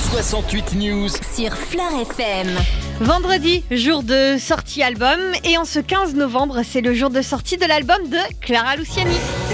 68 News sur Fleur FM. Vendredi, jour de sortie album, et en ce 15 novembre, c'est le jour de sortie de l'album de Clara Luciani.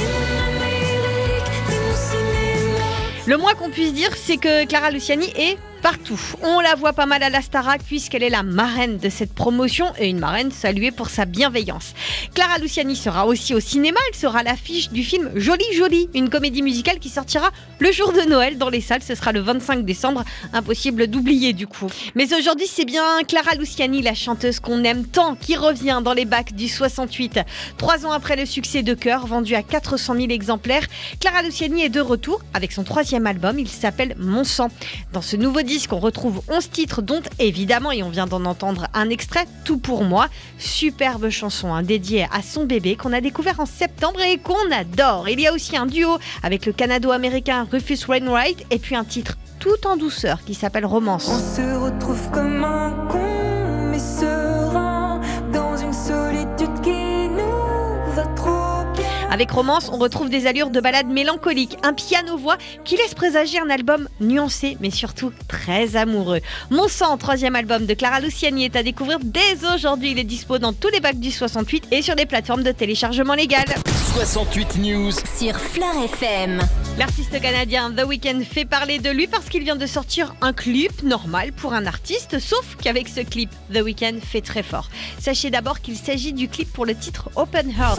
Le moins qu'on puisse dire, c'est que Clara Luciani est partout. On la voit pas mal à la Starac puisqu'elle est la marraine de cette promotion et une marraine saluée pour sa bienveillance. Clara Luciani sera aussi au cinéma, elle sera à l'affiche du film Jolie Jolie, une comédie musicale qui sortira le jour de Noël dans les salles, ce sera le 25 décembre, impossible d'oublier du coup. Mais aujourd'hui c'est bien Clara Luciani, la chanteuse qu'on aime tant, qui revient dans les bacs du 68. 3 ans après le succès de Cœur, vendu à 400 000 exemplaires, Clara Luciani est de retour avec son 3e album, il s'appelle Mon sang. Dans ce nouveau disque, on retrouve 11 titres dont évidemment, et on vient d'en entendre un extrait, Tout pour moi, superbe chanson dédiée à son bébé qu'on a découvert en septembre et qu'on adore. Il y a aussi un duo avec le canado-américain Rufus Wainwright et puis un titre tout en douceur qui s'appelle Romance. On se retrouve comme un con mais serein dans une solitude qui nous va trop bien. Avec Romance, on retrouve des allures de ballade mélancolique, un piano-voix qui laisse présager un album nuancé mais surtout très amoureux. Mon sang, 3e album de Clara Luciani, est à découvrir dès aujourd'hui. Il est dispo dans tous les bacs du 68 et sur des plateformes de téléchargement légales. 68 News Sur Fleur FM. L'artiste canadien The Weeknd fait parler de lui parce qu'il vient de sortir un clip normal pour un artiste, sauf qu'avec ce clip, The Weeknd fait très fort. Sachez d'abord qu'il s'agit du clip pour le titre Open Heart.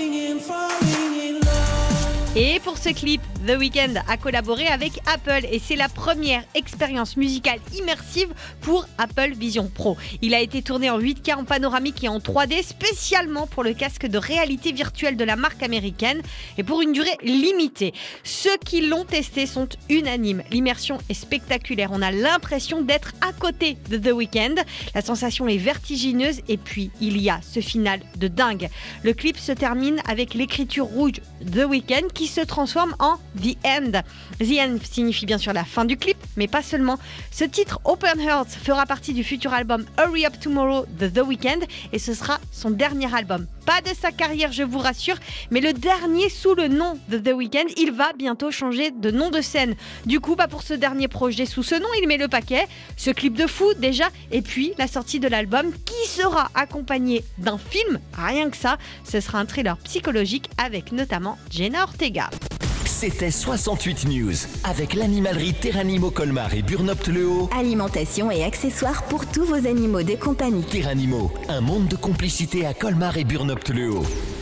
Et pour ce clip, The Weeknd a collaboré avec Apple et c'est la première expérience musicale immersive pour Apple Vision Pro. Il a été tourné en 8K en panoramique et en 3D spécialement pour le casque de réalité virtuelle de la marque américaine et pour une durée limitée. Ceux qui l'ont testé sont unanimes. L'immersion est spectaculaire. On a l'impression d'être à côté de The Weeknd. La sensation est vertigineuse et puis il y a ce final de dingue. Le clip se termine avec l'écriture rouge The Weeknd qui se transforme en The End. The End signifie bien sûr la fin du clip, mais pas seulement. Ce titre Open Hearts fera partie du futur album Hurry Up Tomorrow de The Weeknd et ce sera son dernier album. Pas de sa carrière, je vous rassure, mais le dernier sous le nom de The Weeknd. Il va bientôt changer de nom de scène. Du coup, pour ce dernier projet sous ce nom, il met le paquet. Ce clip de fou déjà, et puis la sortie de l'album qui sera accompagné d'un film. Rien que ça, ce sera un thriller psychologique avec notamment Jenna Ortega. C'était 68 News avec l'animalerie Terranimo Colmar et Burnopte-le-Haut. Alimentation et accessoires pour tous vos animaux de compagnie. Terranimo, un monde de complicité à Colmar et Burnopte-le-Haut.